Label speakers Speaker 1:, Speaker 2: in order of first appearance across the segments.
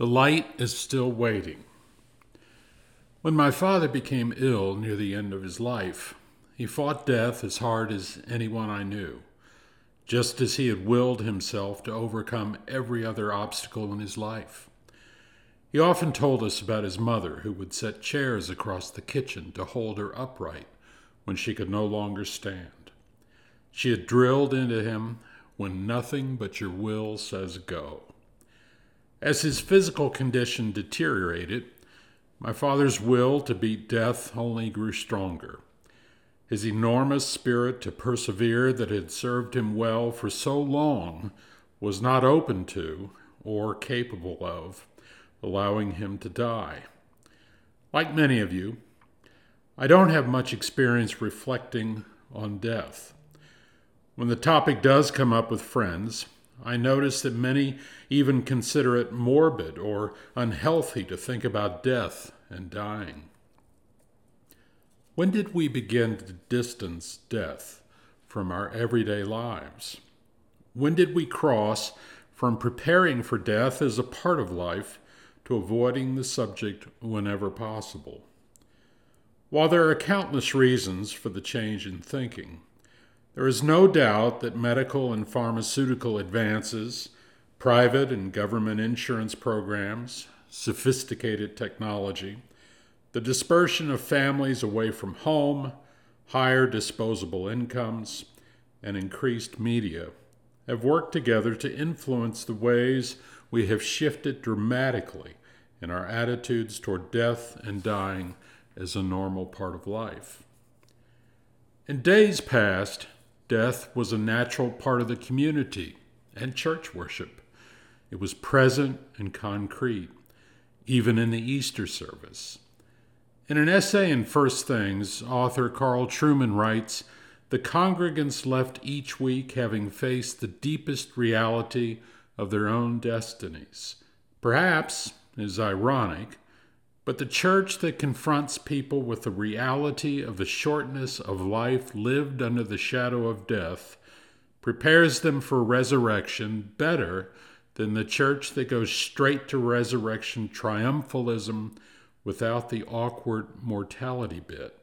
Speaker 1: The light is still waiting. When my father became ill near the end of his life, he fought death as hard as anyone I knew, just as he had willed himself to overcome every other obstacle in his life. He often told us about his mother, who would set chairs across the kitchen to hold her upright when she could no longer stand. She had drilled into him, "When nothing but your will says go." As his physical condition deteriorated, my father's will to beat death only grew stronger. His enormous spirit to persevere that had served him well for so long was not open to, or capable of, allowing him to die. Like many of you, I don't have much experience reflecting on death. When the topic does come up with friends, I notice that many even consider it morbid or unhealthy to think about death and dying. When did we begin to distance death from our everyday lives? When did we cross from preparing for death as a part of life to avoiding the subject whenever possible? While there are countless reasons for the change in thinking, there is no doubt that medical and pharmaceutical advances, private and government insurance programs, sophisticated technology, the dispersion of families away from home, higher disposable incomes, and increased media have worked together to influence the ways we have shifted dramatically in our attitudes toward death and dying as a normal part of life. In days past, death was a natural part of the community and church worship. It was present and concrete, even in the Easter service. In an essay in First Things, author Carl Trueman writes, "The congregants left each week having faced the deepest reality of their own destinies. Perhaps, it is ironic, but the church that confronts people with the reality of the shortness of life lived under the shadow of death prepares them for resurrection better than the church that goes straight to resurrection triumphalism without the awkward mortality bit."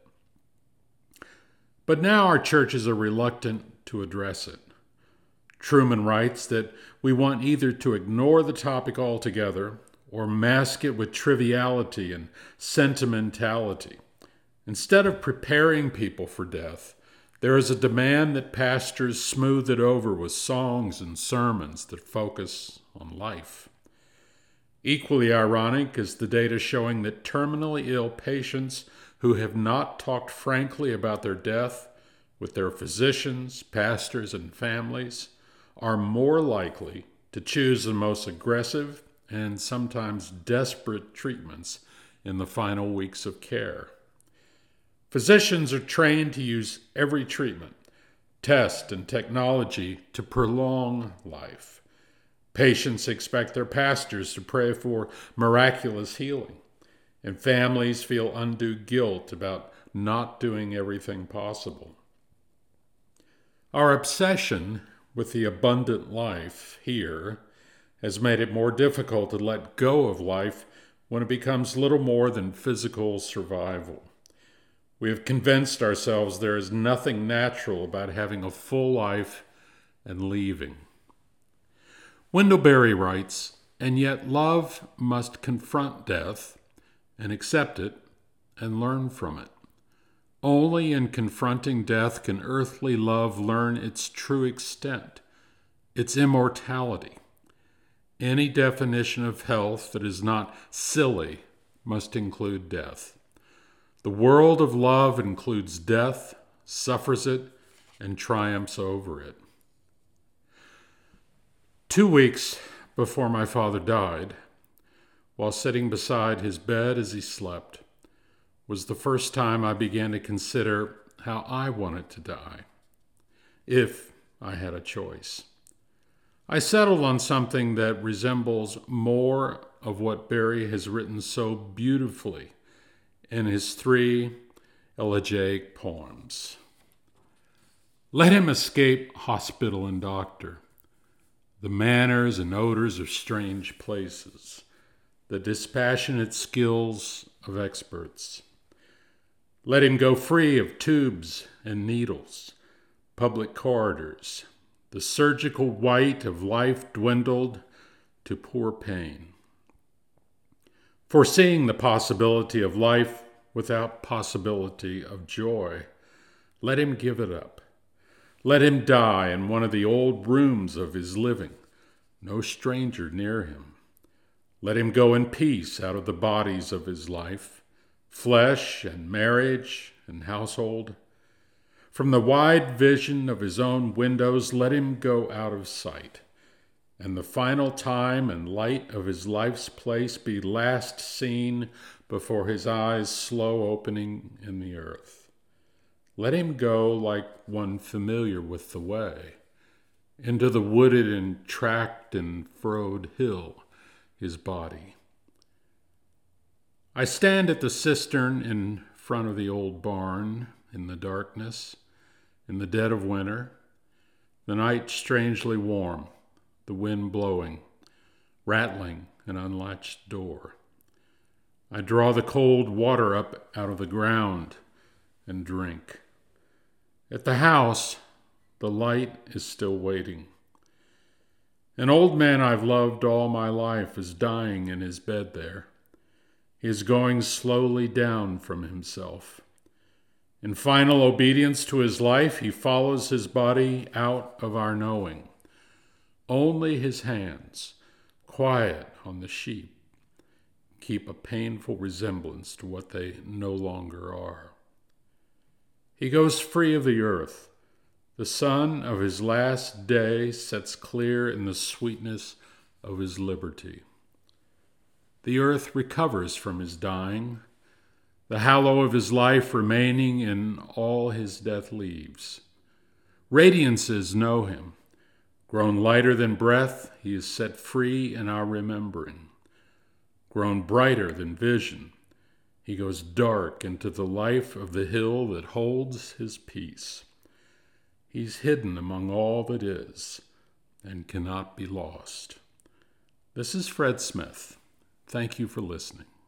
Speaker 1: But now our churches are reluctant to address it. Trueman writes that we want either to ignore the topic altogether or mask it with triviality and sentimentality. Instead of preparing people for death, there is a demand that pastors smooth it over with songs and sermons that focus on life. Equally ironic is the data showing that terminally ill patients who have not talked frankly about their death with their physicians, pastors, and families are more likely to choose the most aggressive and sometimes desperate treatments in the final weeks of care. Physicians are trained to use every treatment, test, and technology to prolong life. Patients expect their pastors to pray for miraculous healing, and families feel undue guilt about not doing everything possible. Our obsession with the abundant life here has made it more difficult to let go of life when it becomes little more than physical survival. We have convinced ourselves there is nothing natural about having a full life and leaving. Wendell Berry writes, "And yet love must confront death and accept it and learn from it. Only in confronting death can earthly love learn its true extent, its immortality. Any definition of health that is not silly must include death. The world of love includes death, suffers it, and triumphs over it." 2 weeks before my father died, while sitting beside his bed as he slept, was the first time I began to consider how I wanted to die, if I had a choice. I settled on something that resembles more of what Berry has written so beautifully in his 3 elegiac poems. Let him escape hospital and doctor, the manners and odors of strange places, the dispassionate skills of experts. Let him go free of tubes and needles, public corridors, the surgical white of life dwindled to poor pain. Foreseeing the possibility of life without possibility of joy, let him give it up. Let him die in one of the old rooms of his living, no stranger near him. Let him go in peace out of the bodies of his life, flesh and marriage and household. From the wide vision of his own windows, let him go out of sight, and the final time and light of his life's place be last seen before his eyes slow opening in the earth. Let him go like one familiar with the way, into the wooded and tracked and furrowed hill, his body. I stand at the cistern in front of the old barn in the darkness, in the dead of winter, the night strangely warm, the wind blowing, rattling an unlatched door. I draw the cold water up out of the ground and drink. At the house, the light is still waiting. An old man I've loved all my life is dying in his bed there. He is going slowly down from himself. In final obedience to his life, he follows his body out of our knowing. Only his hands, quiet on the sheep, keep a painful resemblance to what they no longer are. He goes free of the earth. The sun of his last day sets clear in the sweetness of his liberty. The earth recovers from his dying, the hallow of his life remaining in all his death leaves. Radiances know him. Grown lighter than breath, he is set free in our remembering. Grown brighter than vision, he goes dark into the life of the hill that holds his peace. He's hidden among all that is and cannot be lost. This is Fred Smith. Thank you for listening.